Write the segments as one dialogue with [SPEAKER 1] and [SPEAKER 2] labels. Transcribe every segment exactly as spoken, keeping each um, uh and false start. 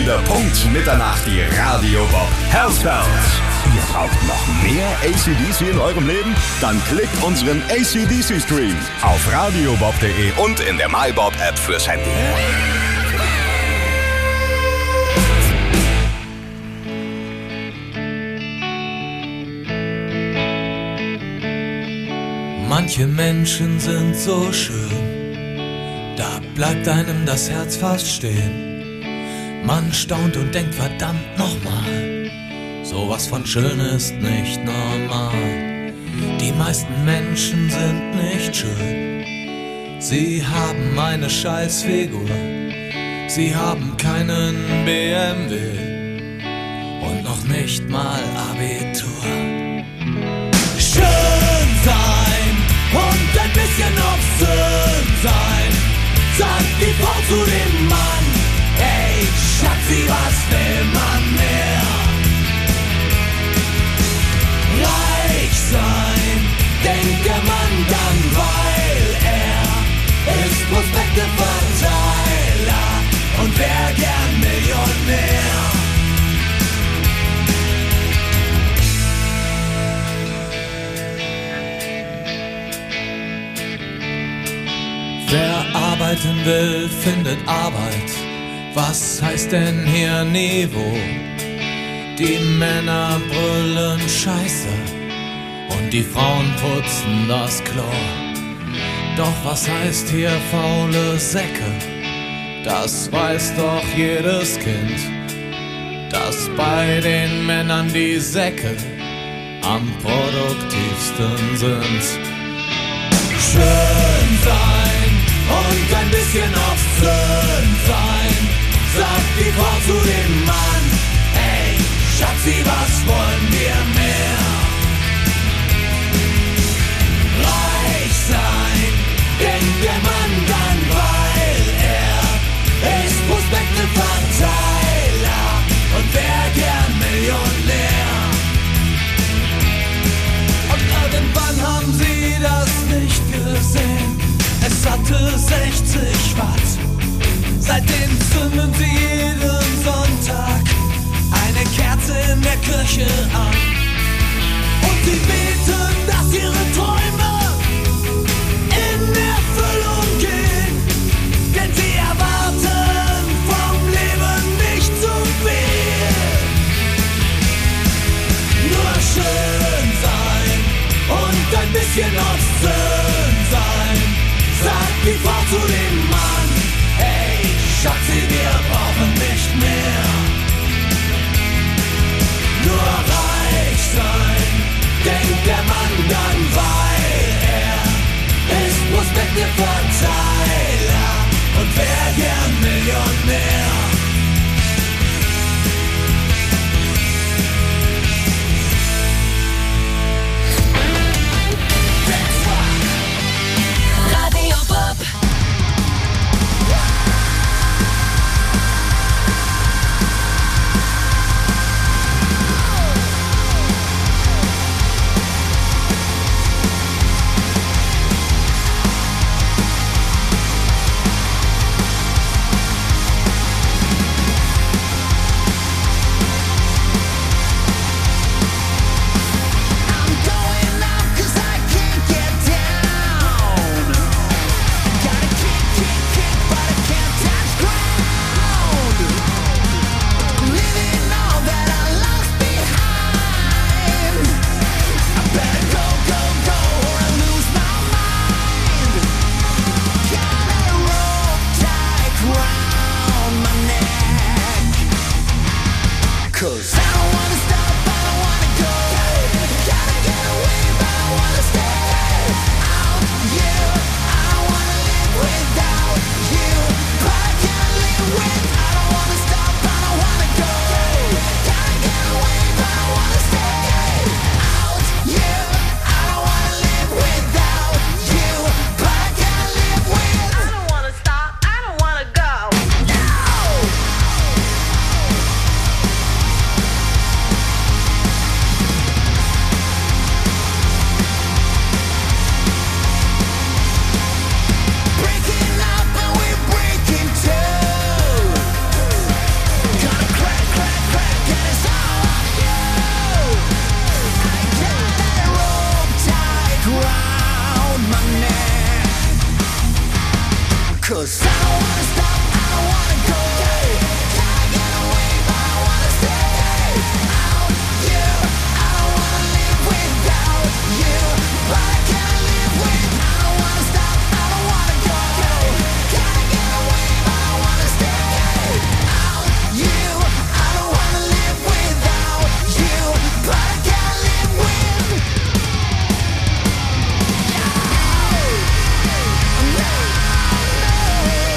[SPEAKER 1] Wochenende, Punkt Mitternacht, die Radio Bob Hellspells. Ihr braucht noch mehr A C D C in eurem Leben? Dann klickt unseren A C D C-Stream auf radiobob punkt de und in der MyBob-App fürs Handy.
[SPEAKER 2] Manche Menschen sind so schön, da bleibt einem das Herz fast stehen. Man staunt und denkt, verdammt nochmal, sowas von schön ist nicht normal. Die meisten Menschen sind nicht schön, sie haben eine Scheißfigur, sie haben keinen B M W und noch nicht mal Abitur. Schön sein und ein bisschen obszön sein, sagt die Frau zu dem Mann. Hey, Schatzi, was will man mehr? Reich sein, denkt der Mann dann, weil er ist Prospekteverteiler und wär gern Millionär. Wer arbeiten will, findet Arbeit. Was heißt denn hier Niveau? Die Männer brüllen Scheiße und die Frauen putzen das Klo. Doch was heißt hier faule Säcke? Das weiß doch jedes Kind, dass bei den Männern die Säcke am produktivsten sind. Schön sein und ein bisschen obszön sein, sagt die Frau zu dem Mann. Ey, Schatzi, was wollen wir mehr? Reich sein, denkt der Mann dann, weil er ist Prospekteverteiler und wär gern Millionär. Und irgendwann haben sie das nicht gesehen. Es hatte sechzig Watt. Seitdem zünden sie jeden Sonntag eine Kerze in der Kirche an. Und sie beten, dass ihre Träume in Erfüllung gehen. Denn sie erwarten vom Leben nicht zu viel. Nur schön sein und ein bisschen obszön sein, sagt die Frau zu dem Mann. Hey, Schatzi, wir brauchen nicht mehr. Nur reich sein, denkt der Mann dann, weil er ist Prospekteverteiler und wär gern Millionär.
[SPEAKER 3] Radio Bob. 'Cause I don't wanna stop, I don't wanna go. Can't get away, but I wanna stay. Out you, I don't wanna live without you, but I can't live with. I don't wanna stop, I don't wanna go. Can't get away, but I wanna stay. Out you, I don't wanna live without you, but I can't live with. No, no, no.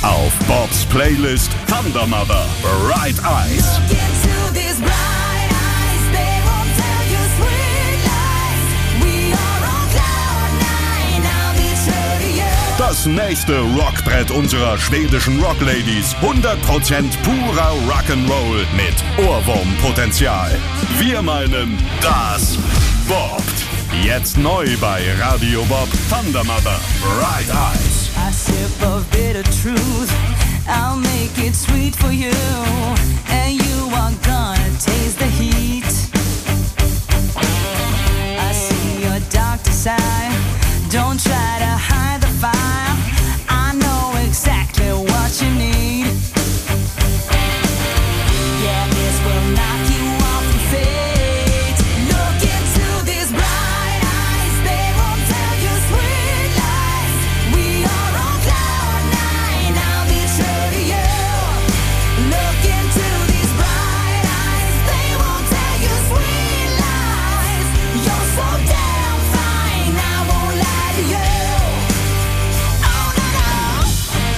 [SPEAKER 1] Auf Bobs Playlist Thunder Mother, Bright Eyes.
[SPEAKER 3] Look into these bright eyes, they won't tell you sweet lies. We are on cloud nine, I'll be true to you.
[SPEAKER 1] Das nächste Rockbrett unserer schwedischen Rockladies. hundert Prozent purer Rock'n'Roll mit Ohrwurmpotenzial. Wir meinen, das bobbt. Jetzt neu bei Radio Bob, Thunder Mother, Bright Eyes.
[SPEAKER 3] A sip of bitter truth, I'll make it sweet for you, and you are gonna taste the heat. I see your darker side, don't try to hide the fire, I know exactly what you need. Yeah, this will knock you off your feet. Look into these bright eyes, they won't tell you sweet lies. We are on cloud nine, I'll be true to you. Look into these bright eyes, they won't tell you sweet lies. You're so damn fine, I won't lie to you. Oh no no.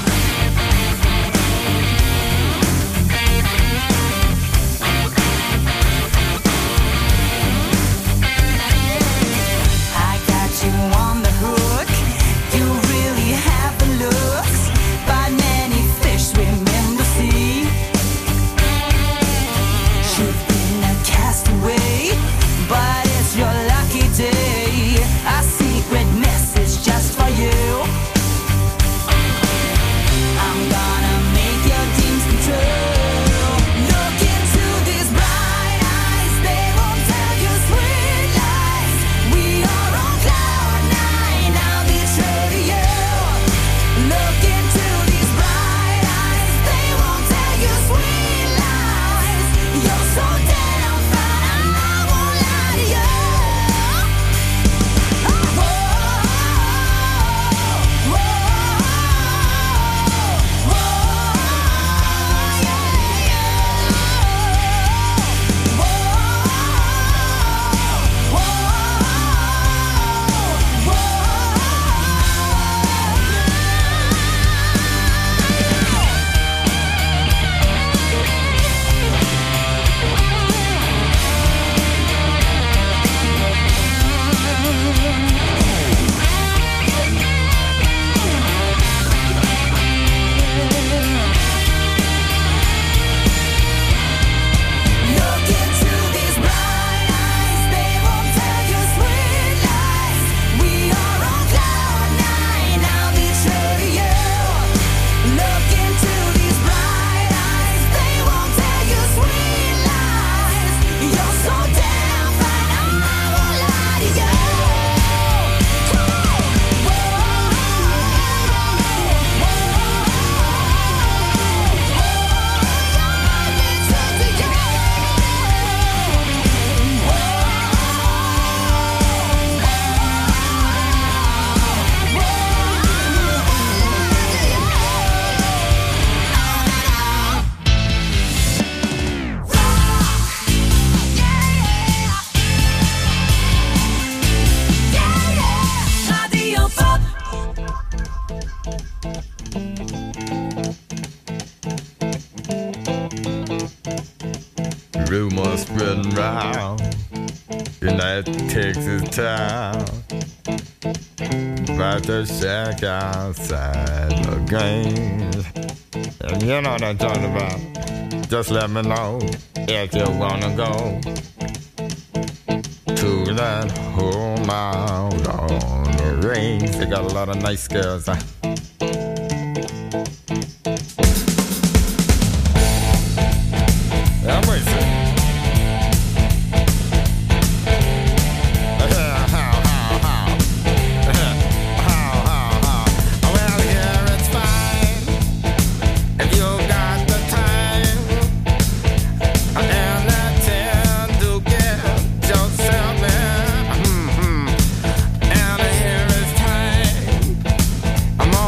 [SPEAKER 3] I got you on the hook. You really have the looks, but many fish swim in the sea. You've been a castaway, but it's your lucky day. A secret message just for you. I'm gonna make your dreams come true. Look into these bright eyes, they won't tell you sweet lies. We are on cloud nine, I'll be true to you. Look into these bright eyes, they won't tell you sweet lies. You're so damn fine, I won't lie to you. Oh, whoa, whoa, whoa, yeah, yeah. Whoa, whoa, Look into these bright eyes, they won't tell you sweet lies. We are on cloud nine, I'll be true to you. Look into these bright eyes, they won't tell you sweet lies. You're so damn fine, I won't lie to you. Radio Pop.
[SPEAKER 4] Rumors spreading round in that Texas town about the shack outside the game. And you know what I'm talking about. Just let me know if you wanna go to that home out on the range. They got a lot of nice girls. Huh? I'm with you. Well, yeah, it's fine if you got the time and the time to get yourself in. Mm-hmm. And here it's time. I'm on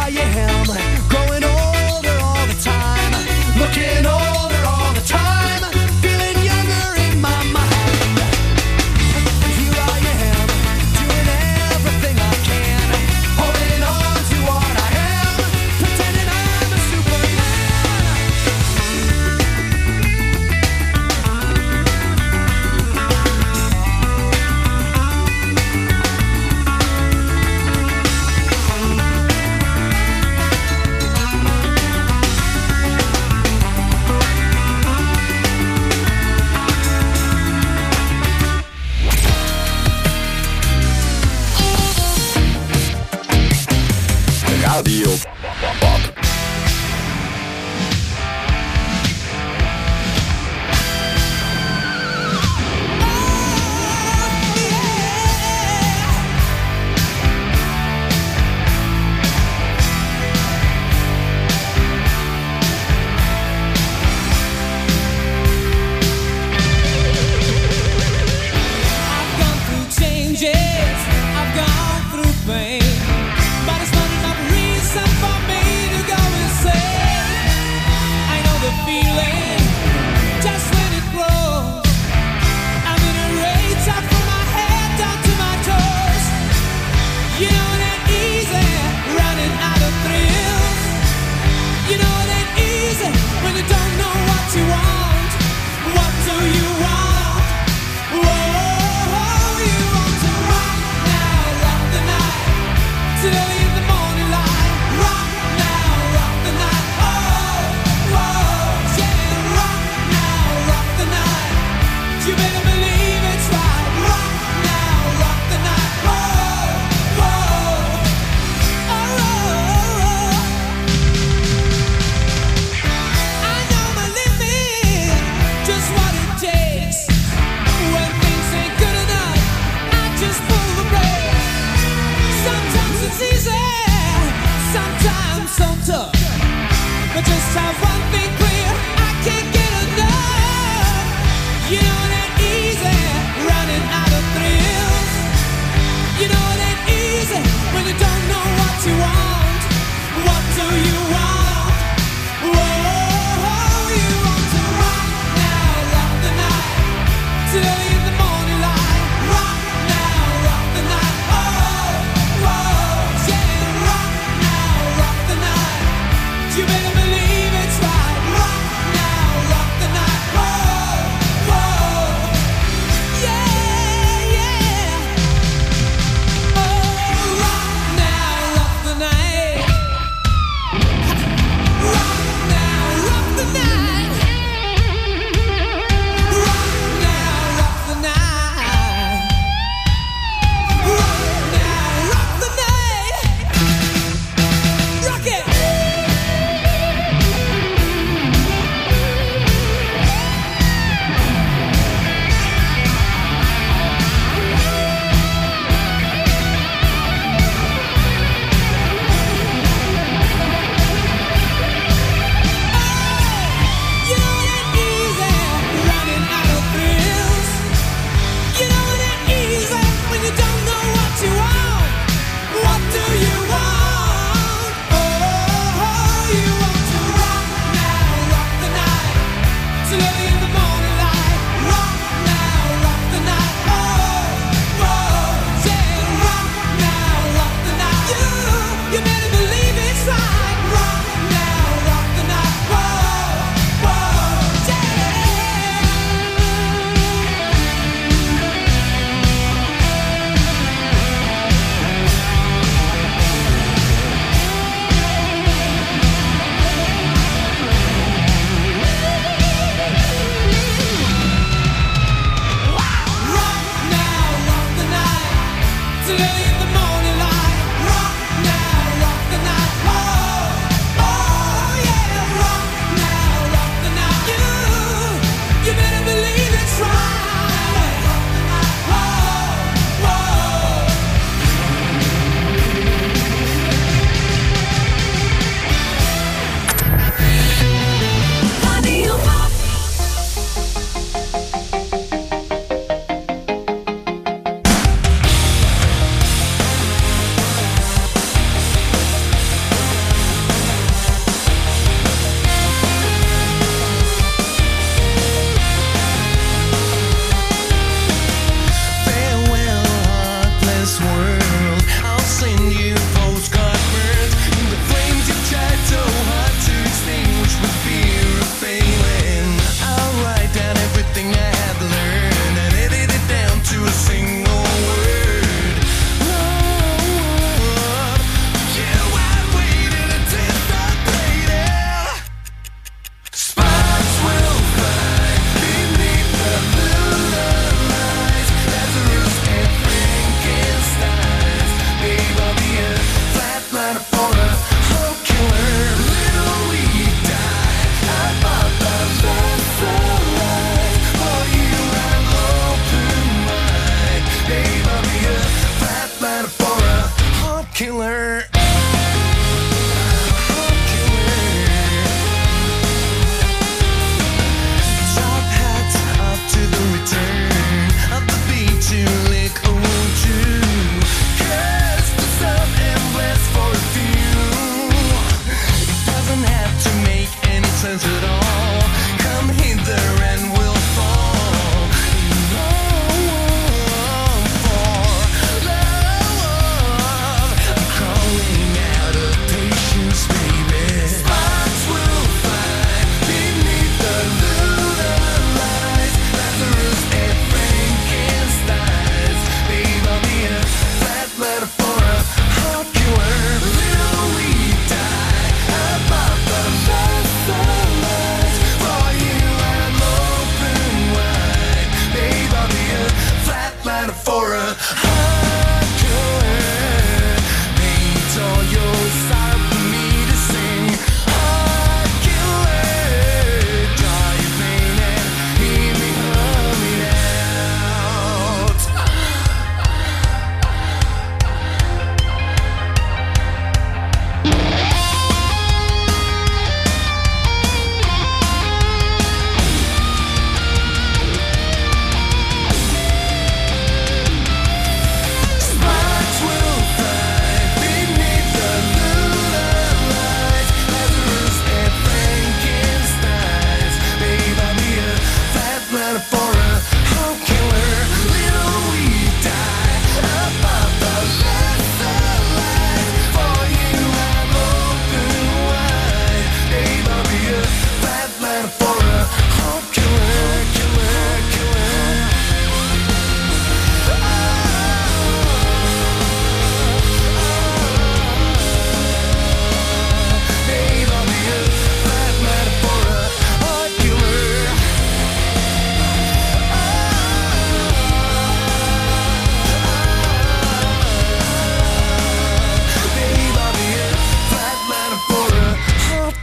[SPEAKER 3] I am, growing older all the time, looking older all the time, feeling younger in my mind. And here I am, doing everything I can, holding on to what I am, pretending I'm a Superman.
[SPEAKER 1] Radio Bob.
[SPEAKER 2] I've gone through changes, I've gone through pain, but it's not enough reason for me to go insane. I know the feeling, just when it grows. I'm in a rage, up from my head down to my toes. You know it ain't easy, running out of thrills. You know it ain't easy when you don't know what you want. What do you want? Whoa, you want to rock now, rock the night, till early in the morning light. Rock now, rock the night. Oh, whoa, yeah, rock now, rock the night. You better believe it's right. Rock now, rock the night. Oh, whoa, oh, oh, oh. I know my limit, just what it takes. When things ain't good enough, I just pull the brake. Sometimes it's easy, sometimes so tough. But just have one thing clear, I can't get enough. You know it ain't easy, running out of thrills. You know it ain't easy when you don't know what you want. What do you want? Whoa, you want to rock now, rock the night, till early in the morning light. Rock now, rock the night. Oh, whoa, yeah, rock now, rock the night. You better believe it's right.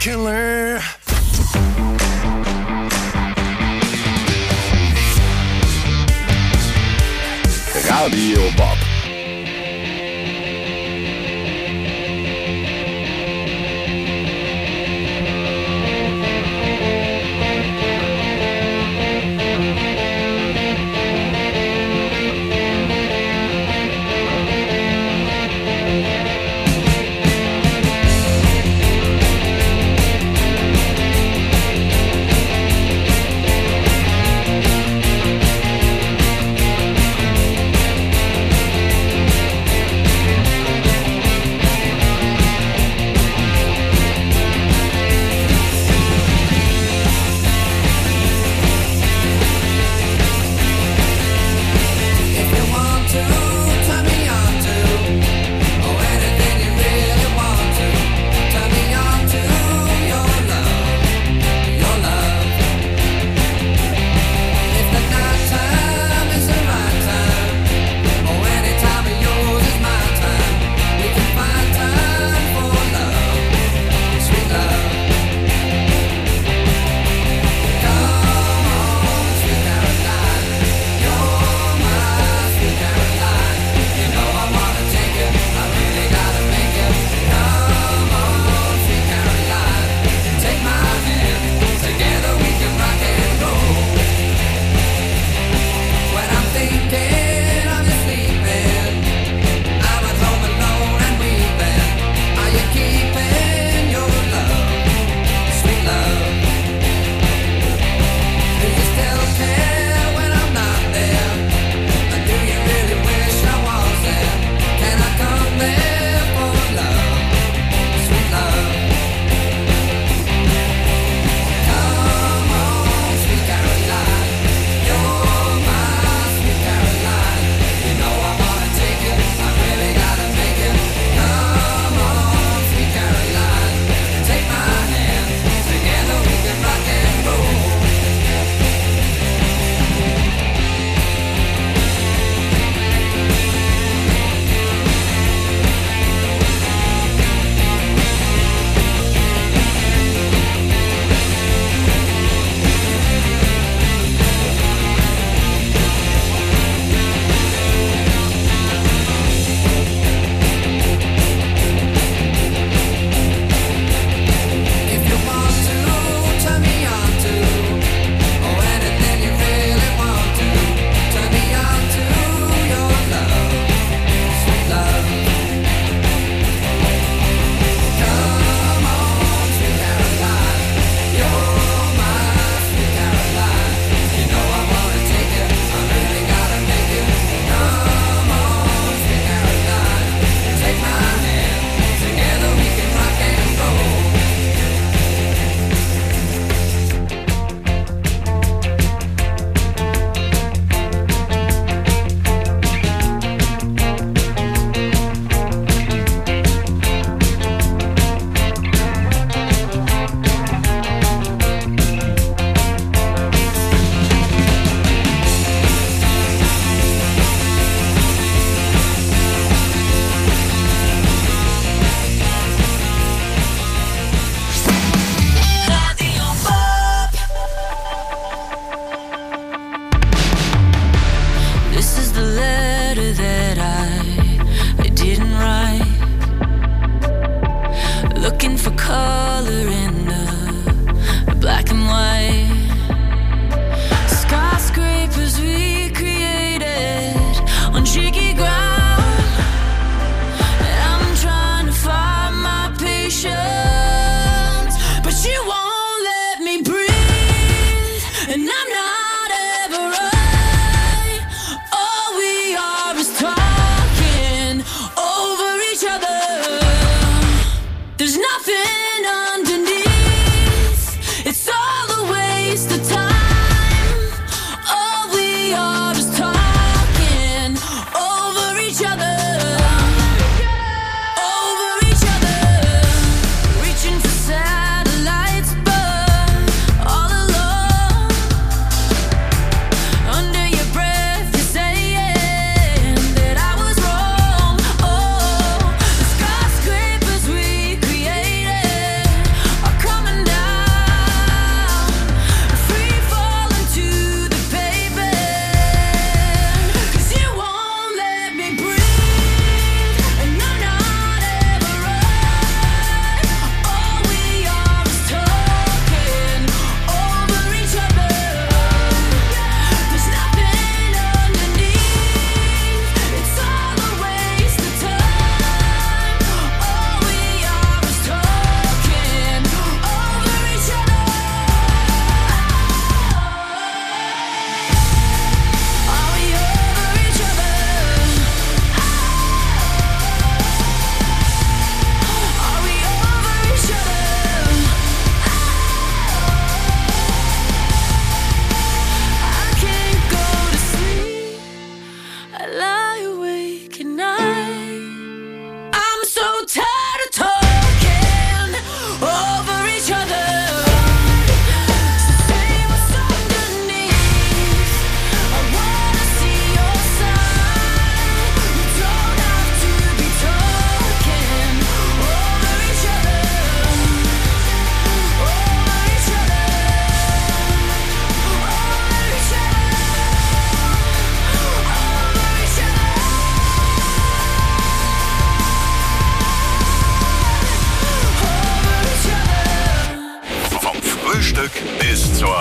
[SPEAKER 2] killer.
[SPEAKER 1] Radio Bob.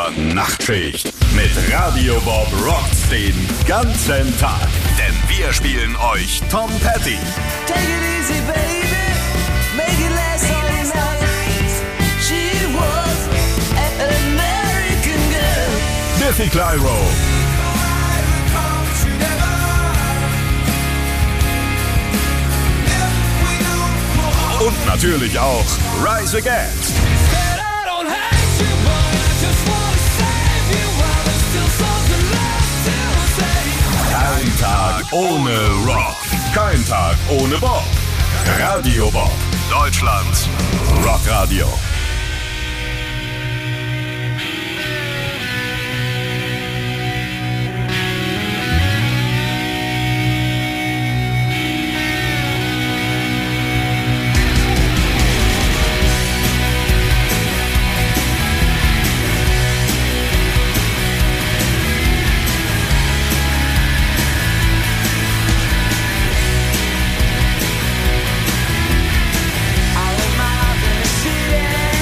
[SPEAKER 1] oder Nachtschicht. Mit Radio Bob rockt's den ganzen Tag. Denn wir spielen euch Tom Petty,
[SPEAKER 3] Take it easy, baby. Make it last all night. She was an American girl.
[SPEAKER 1] Biffy Clyro und natürlich auch Rise Against. Kein Tag ohne Rock. Kein Tag ohne Bob. Radio Bob. Deutschlands Rockradio.
[SPEAKER 3] I live my life in the city.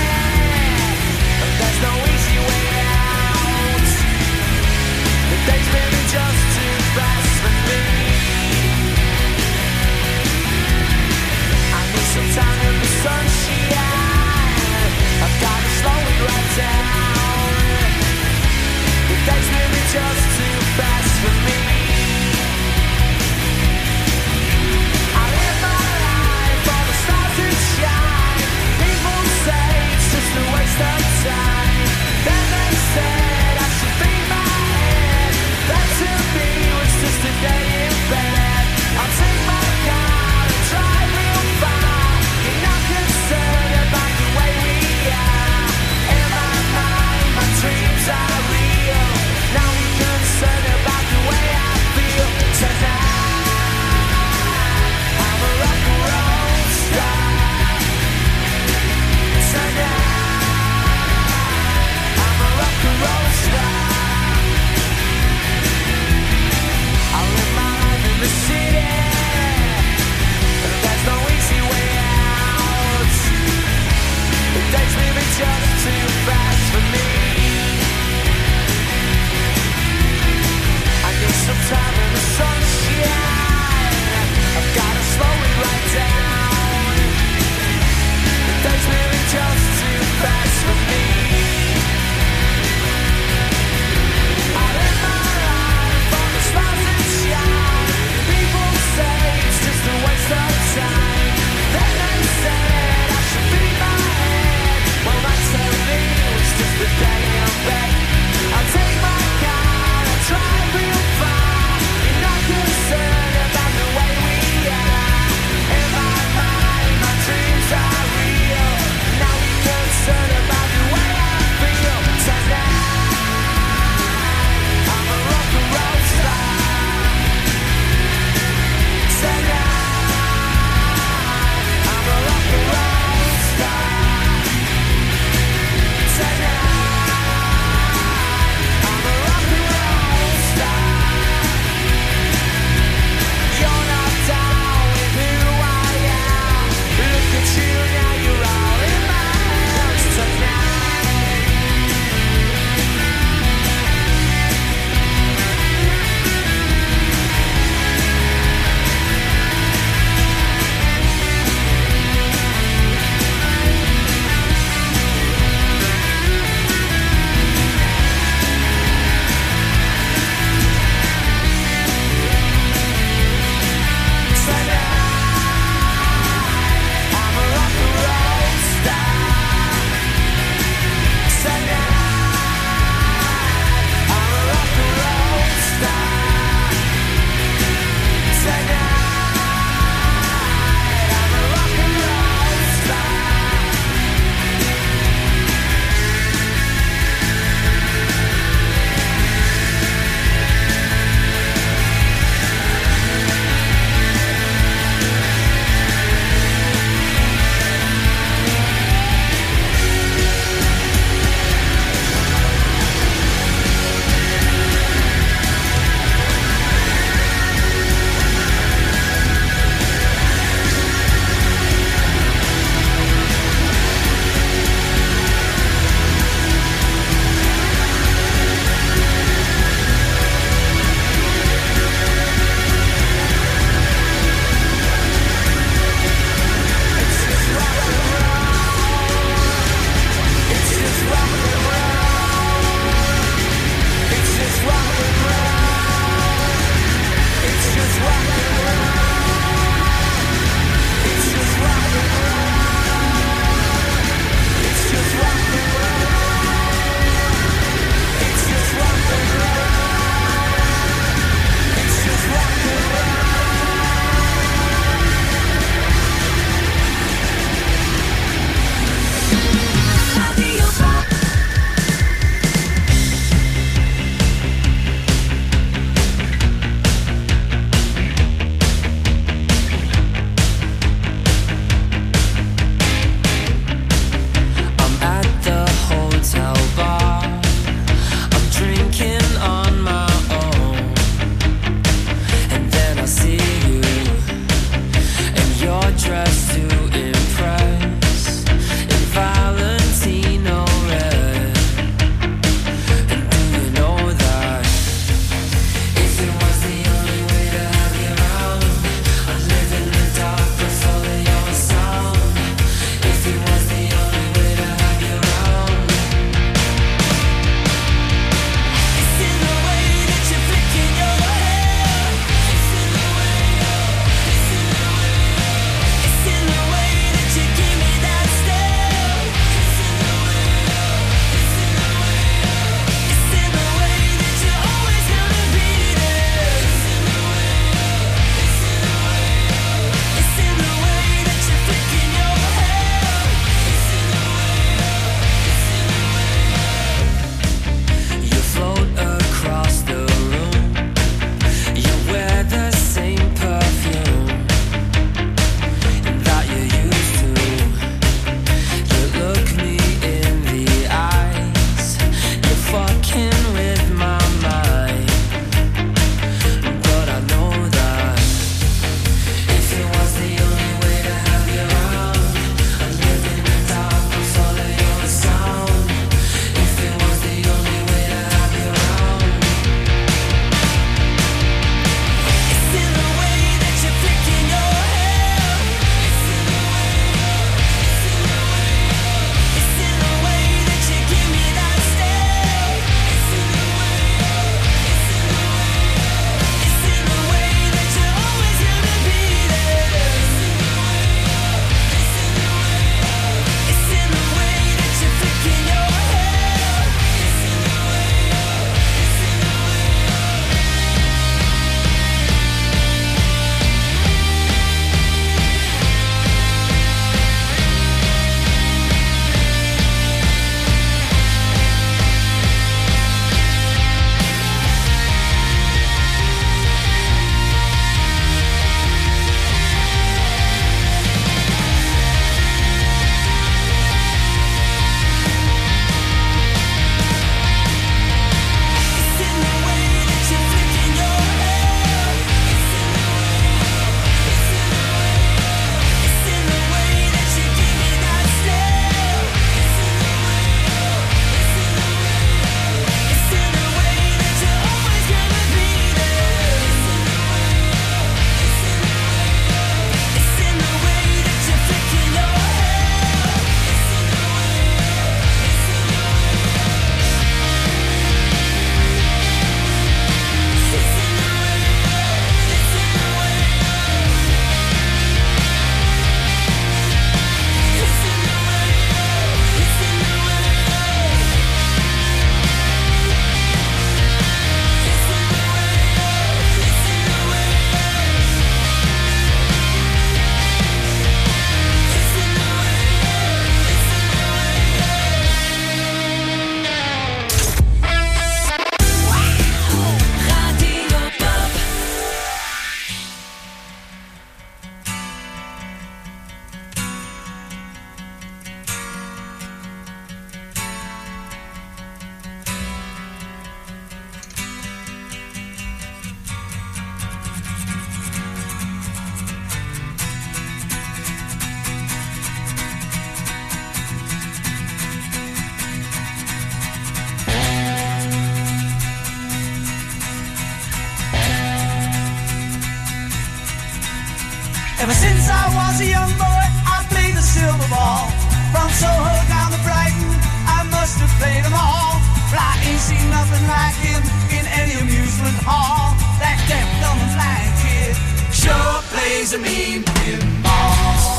[SPEAKER 2] plays a mean pinball.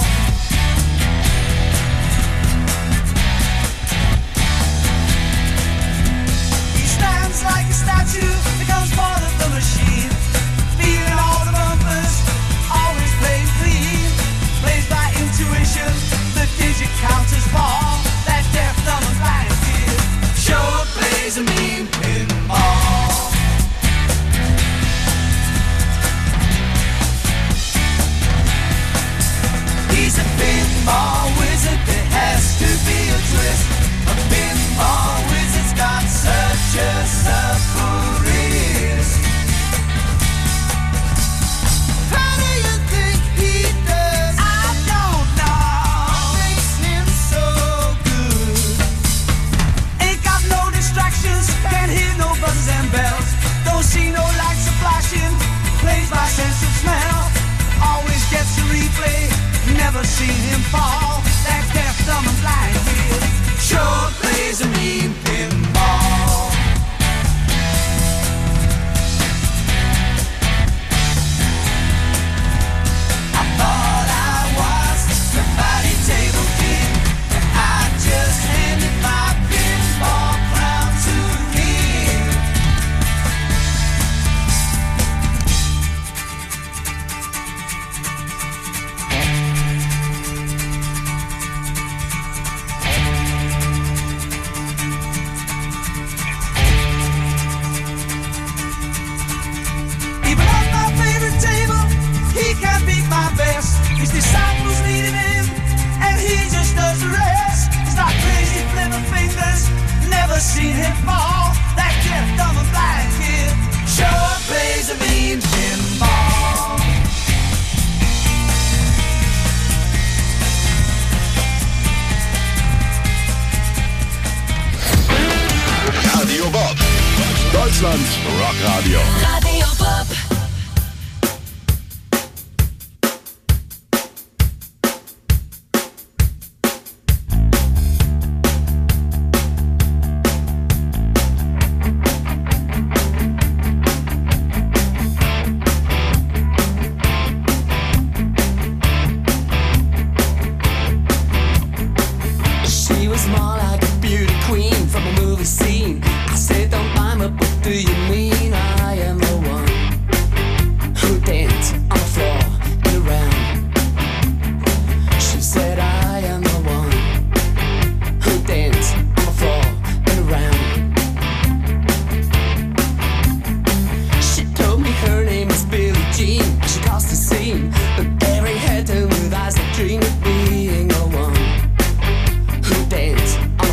[SPEAKER 2] He stands like a statue, becomes part of the machine, feeling all the bumpers, always playing clean, plays by intuition, the digit counters fall, that deaf, dumb and blind kid sure plays a mean pinball. He's a pinball wizard, there has to be a twist. A pinball wizard's got such a surprise. How do you think he does? I don't know. What makes him so good? Ain't got no distractions, can't hear no buzzes and bells. Don't see no lights are flashing, plays by sense of smell. Always gets a replay, never seen him fall. That deaf, dumb and blind kid sure plays a mean pinball. I thought I was the body table king, and I just handed my pinball crown to him. Even on my favorite table, he can't beat my best. His disciples needed him, and he just does the rest. He's not crazy, flipping fingers, never seen him fall. That deaf, dumb and blind kid sure plays a mean pinball.
[SPEAKER 1] Radio Bob. Deutschland Rockradio.
[SPEAKER 3] Radio Bob.
[SPEAKER 5] She was more like a beauty queen from a movie scene. I said, don't mind me, but do you mean I am the one who danced on the floor and around? She said, I am the one who danced on the floor and around. She told me her name is Billie Jean. She caused a scene, but every head turned with eyes that dream of being the one who danced on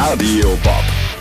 [SPEAKER 1] Radio Bob.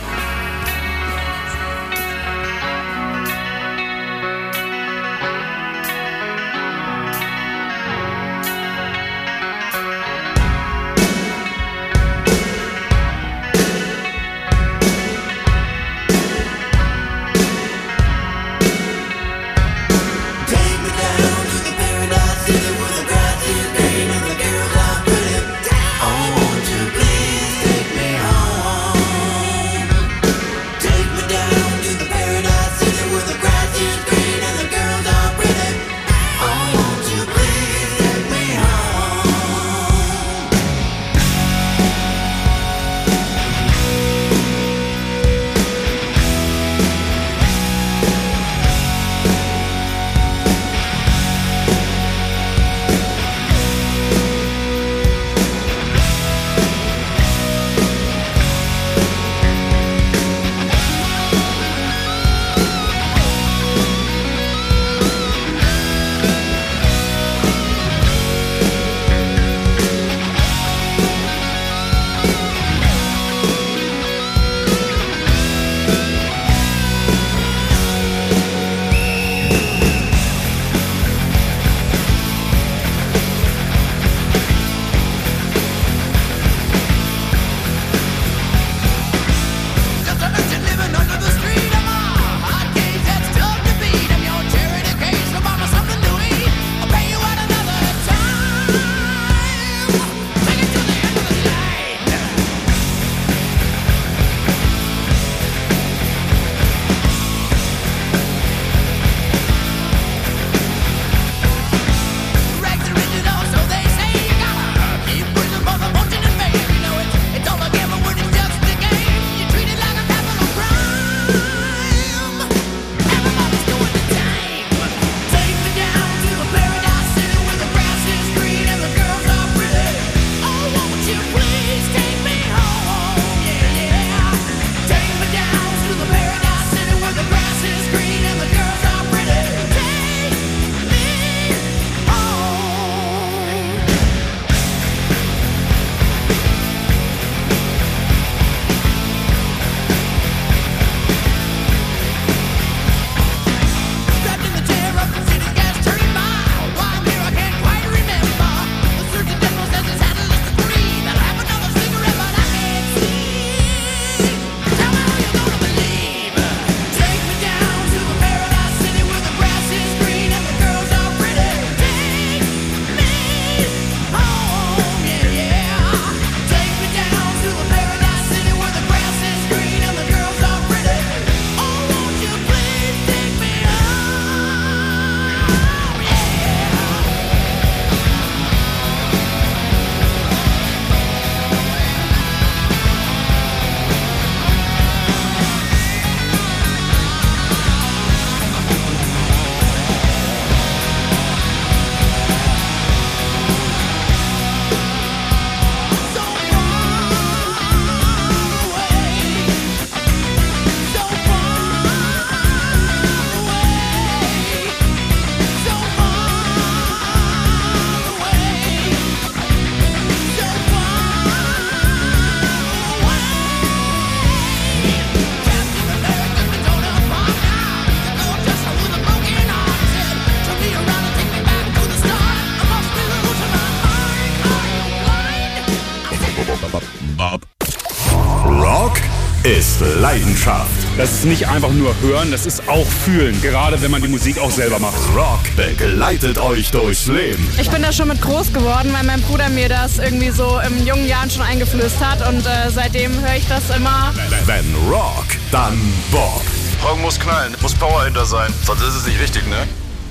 [SPEAKER 1] ist Leidenschaft.
[SPEAKER 6] Das ist nicht einfach nur hören, das ist auch fühlen. Gerade wenn man die Musik auch selber macht.
[SPEAKER 1] Rock begleitet euch durchs Leben.
[SPEAKER 7] Ich bin da schon mit groß geworden, weil mein Bruder mir das irgendwie so in jungen Jahren schon eingeflößt hat. Und äh, seitdem höre ich das immer.
[SPEAKER 1] Wenn Rock, dann Bob.
[SPEAKER 8] Rock muss knallen, muss Power hinter sein. Sonst ist es nicht richtig, ne?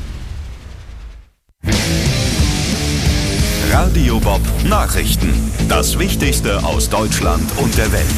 [SPEAKER 1] Radio Bob Nachrichten. Das Wichtigste aus Deutschland und der Welt.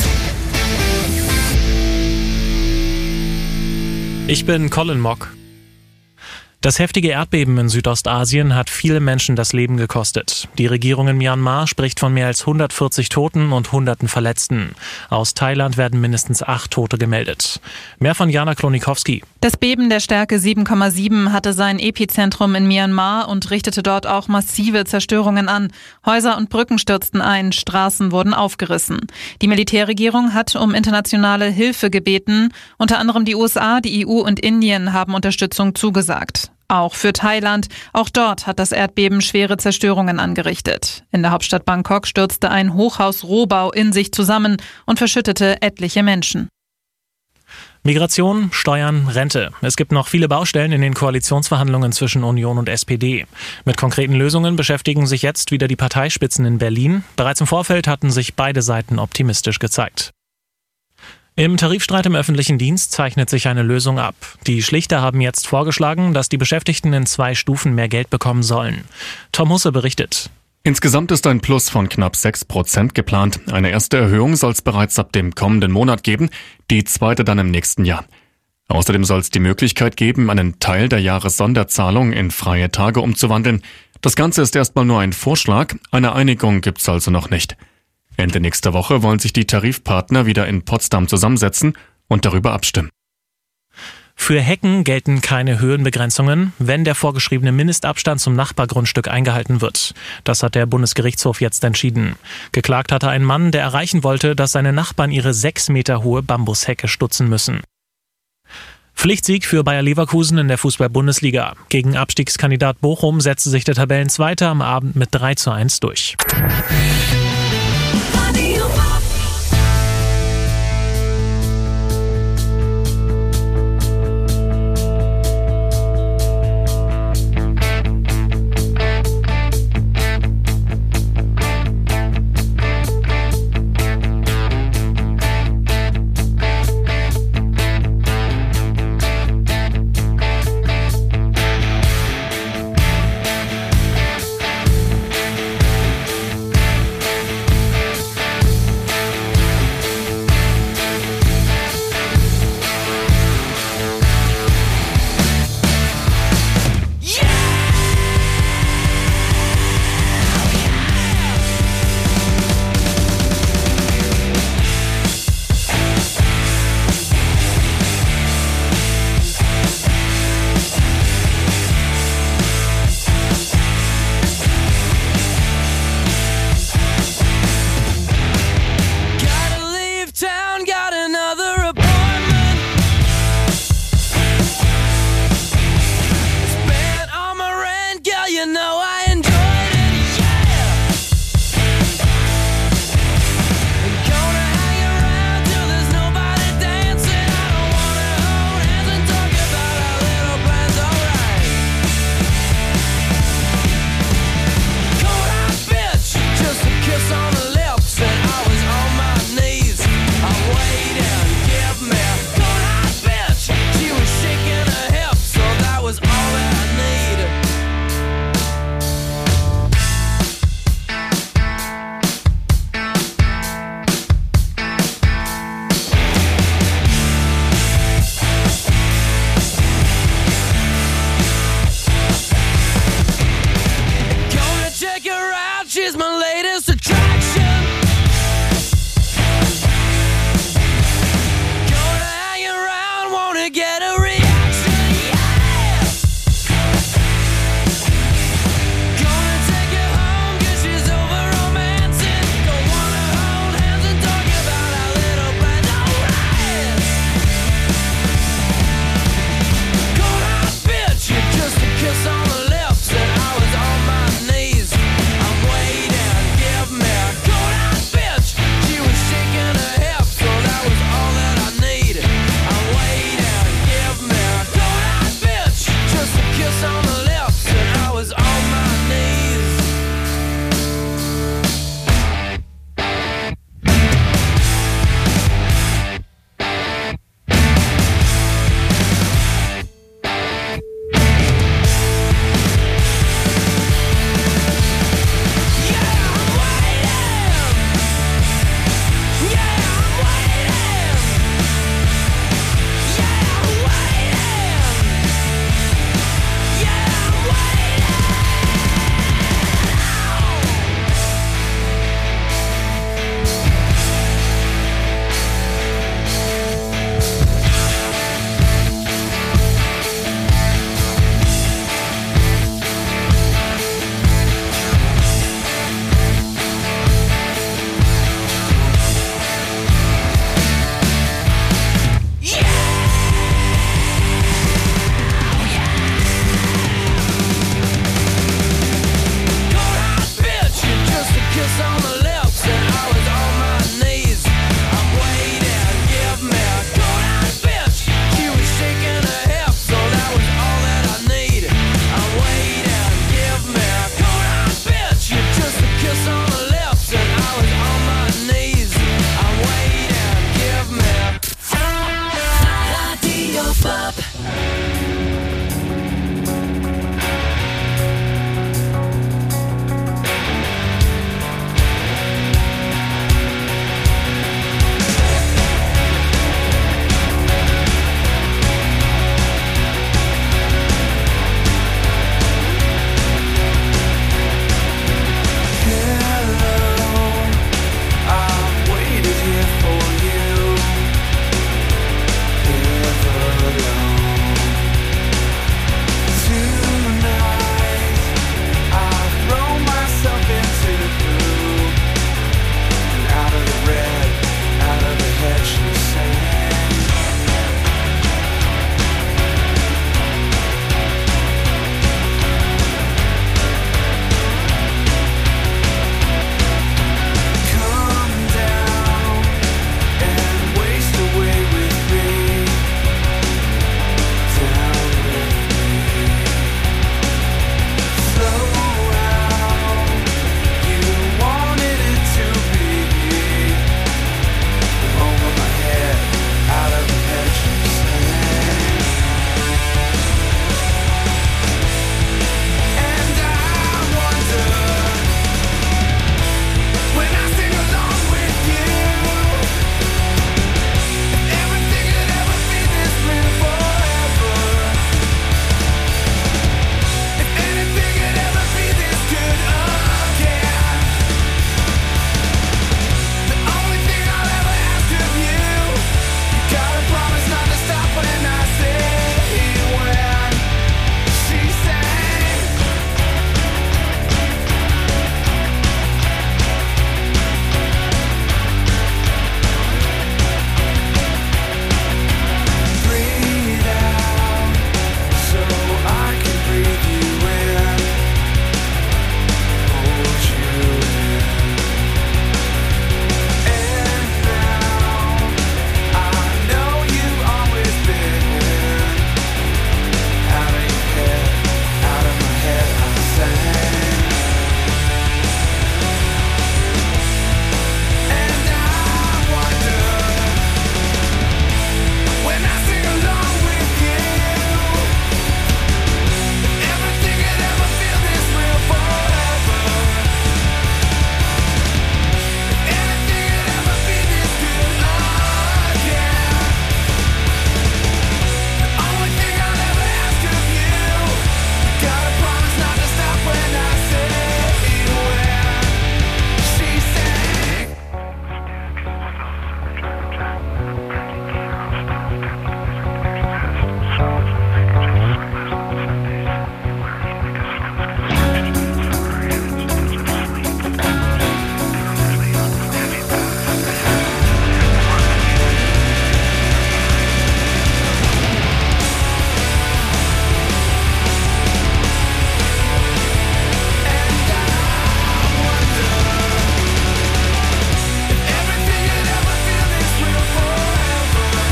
[SPEAKER 9] Ich bin Colin Mock. Das heftige Erdbeben in Südostasien hat viele Menschen das Leben gekostet. Die Regierung in Myanmar spricht von mehr als hundertvierzig Toten und Hunderten Verletzten. Aus Thailand werden mindestens acht Tote gemeldet. Mehr von Jana Klonikowski.
[SPEAKER 10] Das Beben der Stärke sieben Komma sieben hatte sein Epizentrum in Myanmar und richtete dort auch massive Zerstörungen an. Häuser und Brücken stürzten ein, Straßen wurden aufgerissen. Die Militärregierung hat um internationale Hilfe gebeten. Unter anderem die U S A, die E U und Indien haben Unterstützung zugesagt. Auch für Thailand. Auch dort hat das Erdbeben schwere Zerstörungen angerichtet. In der Hauptstadt Bangkok stürzte ein Hochhaus-Rohbau in sich zusammen und verschüttete etliche Menschen.
[SPEAKER 9] Migration, Steuern, Rente. Es gibt noch viele Baustellen in den Koalitionsverhandlungen zwischen Union und S P D. Mit konkreten Lösungen beschäftigen sich jetzt wieder die Parteispitzen in Berlin. Bereits im Vorfeld hatten sich beide Seiten optimistisch gezeigt. Im Tarifstreit im öffentlichen Dienst zeichnet sich eine Lösung ab. Die Schlichter haben jetzt vorgeschlagen, dass die Beschäftigten in zwei Stufen mehr Geld bekommen sollen. Tom Husse berichtet.
[SPEAKER 11] Insgesamt ist ein Plus von knapp sechs Prozent geplant. Eine erste Erhöhung soll es bereits ab dem kommenden Monat geben, die zweite dann im nächsten Jahr. Außerdem soll es die Möglichkeit geben, einen Teil der Jahressonderzahlung in freie Tage umzuwandeln. Das Ganze ist erstmal nur ein Vorschlag, eine Einigung gibt's also noch nicht. Ende nächster Woche wollen sich die Tarifpartner wieder in Potsdam zusammensetzen und darüber abstimmen.
[SPEAKER 9] Für Hecken gelten keine Höhenbegrenzungen, wenn der vorgeschriebene Mindestabstand zum Nachbargrundstück eingehalten wird. Das hat der Bundesgerichtshof jetzt entschieden. Geklagt hatte ein Mann, der erreichen wollte, dass seine Nachbarn ihre sechs Meter hohe Bambushecke stutzen müssen. Pflichtsieg für Bayer Leverkusen in der Fußball-Bundesliga. Gegen Abstiegskandidat Bochum setzte sich der Tabellenzweite am Abend mit drei zu eins durch.